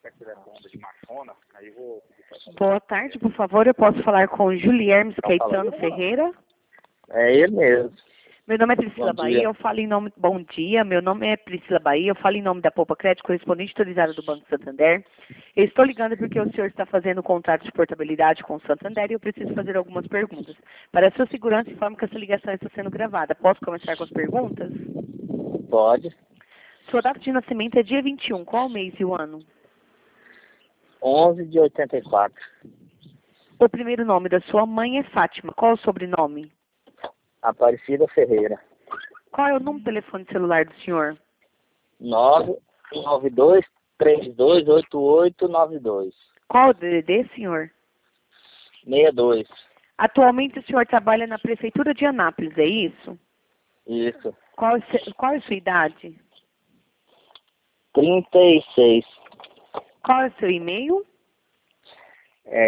Boa tarde, por favor, eu posso falar com o Juliermes Caetano Ferreira? É ele mesmo. Meu nome é Priscila Bom Bahia, dia. eu falo em nome... Bom dia, meu nome é Priscila Bahia, eu falo em nome da Poupa Crédito, correspondente autorizada do Banco Santander. Eu estou ligando porque o senhor está fazendo contrato de portabilidade com o Santander e eu preciso fazer algumas perguntas. Para a sua segurança, informo que essa ligação está sendo gravada. Posso começar com as perguntas? Pode. Sua data de nascimento é dia 21, qual o mês e o ano? 11 de 84. O primeiro nome da sua mãe é Fátima, qual o sobrenome? Aparecida Ferreira. Qual é o número do telefone celular do senhor? 992328892. Qual o DDD, senhor? 62. Atualmente o senhor trabalha na Prefeitura de Anápolis, é isso? Isso. Qual é a sua idade? 36. Qual é o seu e-mail? É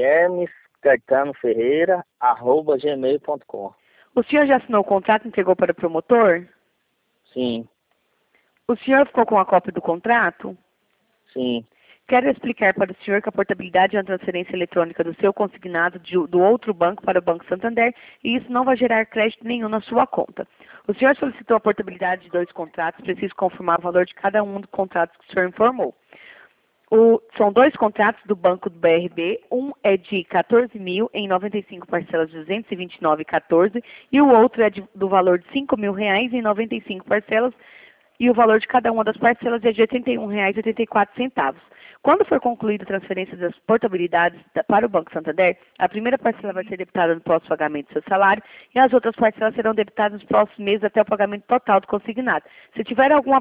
juliermes.caetano.ferreira@gmail.com. O senhor já assinou o contrato e entregou para o promotor? Sim. O senhor ficou com a cópia do contrato? Sim. Quero explicar para o senhor que a portabilidade é uma transferência eletrônica do seu consignado do outro banco para o Banco Santander e isso não vai gerar crédito nenhum na sua conta. O senhor solicitou a portabilidade de 2 contratos, preciso confirmar o valor de cada um dos contratos que o senhor informou. São 2 contratos do Banco do BRB, um é de 14 mil em 95 parcelas de 229,14 e o outro é do valor de 5 mil reais em 95 parcelas e o valor de cada uma das parcelas é de R$ 81,84. Quando for concluída a transferência das portabilidades para o Banco Santander, a primeira parcela vai ser debitada no próximo pagamento do seu salário e as outras parcelas serão debitadas nos próximos meses até o pagamento total do consignado. Se tiver alguma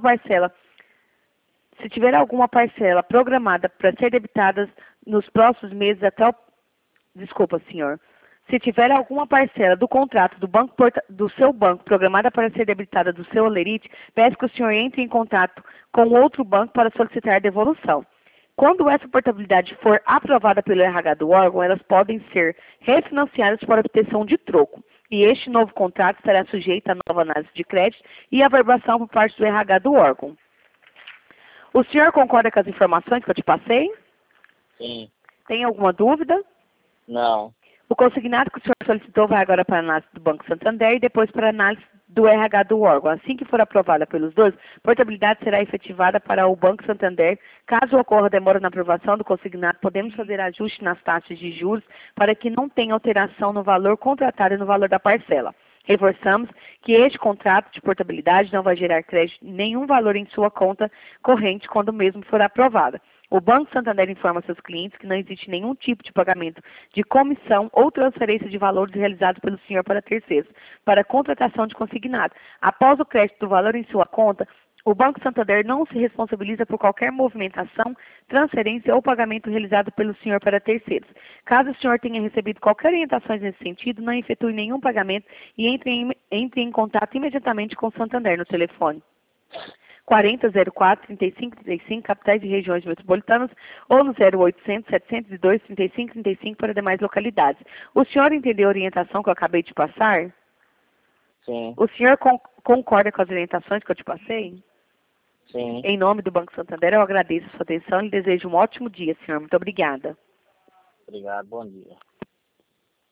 parcela programada para ser debitada nos próximos meses até o... Desculpa, senhor. Se tiver alguma parcela do contrato do seu banco programada para ser debitada do seu holerite, peço que o senhor entre em contato com outro banco para solicitar a devolução. Quando essa portabilidade for aprovada pelo RH do órgão, elas podem ser refinanciadas para obtenção de troco. E este novo contrato estará sujeito a nova análise de crédito e averbação por parte do RH do órgão. O senhor concorda com as informações que eu te passei? Sim. Tem alguma dúvida? Não. O consignado que o senhor solicitou vai agora para a análise do Banco Santander e depois para a análise do RH do órgão. Assim que for aprovada pelos dois, a portabilidade será efetivada para o Banco Santander. Caso ocorra demora na aprovação do consignado, podemos fazer ajuste nas taxas de juros para que não tenha alteração no valor contratado e no valor da parcela. Reforçamos que este contrato de portabilidade não vai gerar crédito nenhum valor em sua conta corrente quando o mesmo for aprovado. O Banco Santander informa seus clientes que não existe nenhum tipo de pagamento de comissão ou transferência de valores realizados pelo senhor para terceiros, para contratação de consignado. Após o crédito do valor em sua conta, o Banco Santander não se responsabiliza por qualquer movimentação, transferência ou pagamento realizado pelo senhor para terceiros. Caso o senhor tenha recebido qualquer orientação nesse sentido, não efetue nenhum pagamento e entre em contato imediatamente com o Santander no telefone 4004-3535, capitais e regiões metropolitanas, ou no 0800-702-3535 para demais localidades. O senhor entendeu a orientação que eu acabei de passar? Sim. O senhor concorda com as orientações que eu te passei? Sim. Em nome do Banco Santander, eu agradeço a sua atenção e desejo um ótimo dia, senhor. Muito obrigada. Obrigado. Bom dia.